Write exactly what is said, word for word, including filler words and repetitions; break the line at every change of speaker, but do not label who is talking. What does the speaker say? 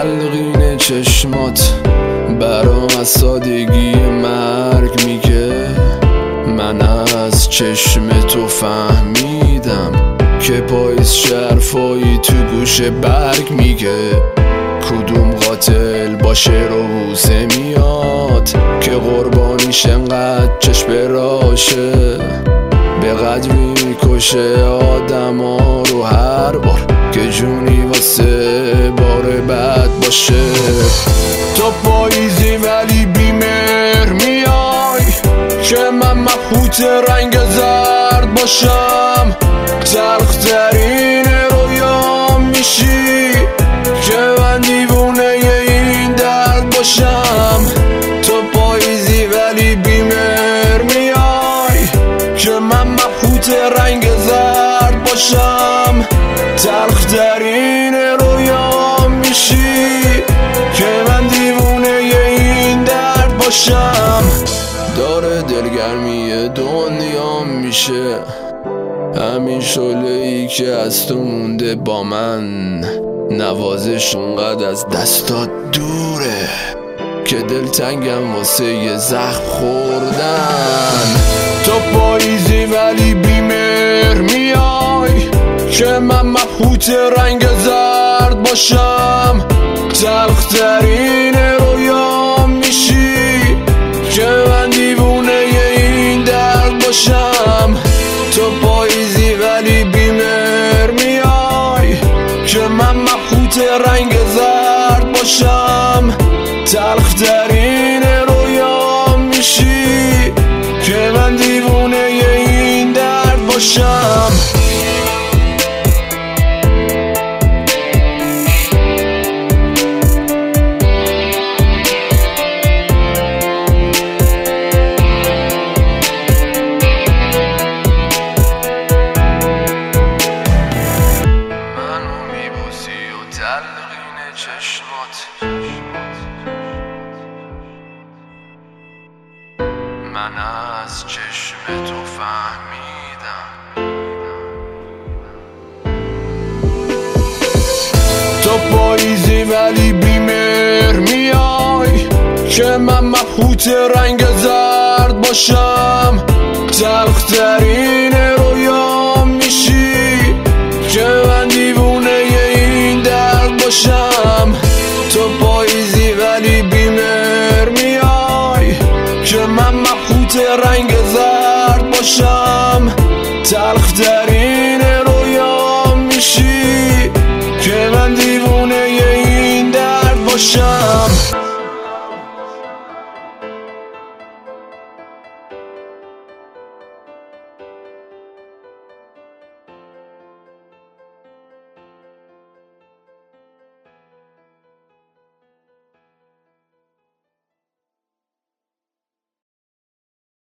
تلقین چشمات برام از سادگی مرگ میگه. من از چشم تو فهمیدم که پاییز شرفایی تو گوش برگ میگه. کدوم قاتل با شعر و بوسه میاد که قربانیش انقدر چشم براشه. به قدری کشه آدم ها رو هر بار که جونی واسه بار بد باشه. تو پاییزی ولی بیمهر میای که من مبهوت رنگ زرد باشم. تلخترین رویام میشی که من دیوونه این درد باشم. تو پاییزی ولی بیمهر میای که من مبهوت رنگ زرد باشم. تلخترین رویام میشی که من دیوونه این درد باشم. داره دلگرمی دنیا میشه همین شعله‌ای که از تو مونده با من. نوازش اونقدر از دستات دوره که دلتنگم واسه یه زخم خوردن. تو پاییزی ولی بیمهر میای که من مبهوت رنگ زرد باشم. تلخترین رویام میشی که من دیوونه این درد باشم. تو پاییزی ولی بیمهر میای که من مبهوت رنگ زرد باشم. تلخترین رویام میشی که من دیوونه این درد باشم. تلقین چشمات من از چشم تو فهمیدم. تو پاییزی ولی بیمهر میای که من مبهوت رنگ زرد باشم. تلخترین رویام میشی که من دیوونه این درد باشم. تو پاییزی ولی بیمهر میای که من مبهوت رنگ زرد باشم. تلخترین رویام میشی